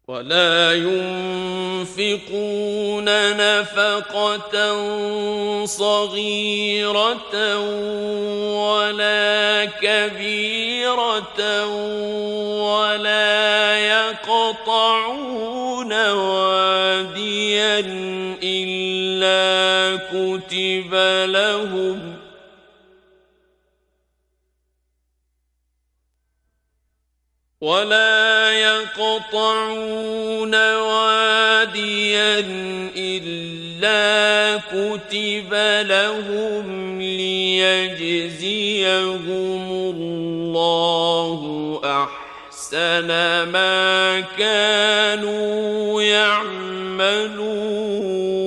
ولا ينفقون نفقة صغيرة ولا كبيرة ولا يقطعون واديا إلا كتب لهم ليجزيهم الله أحسن ما كانوا يعملون.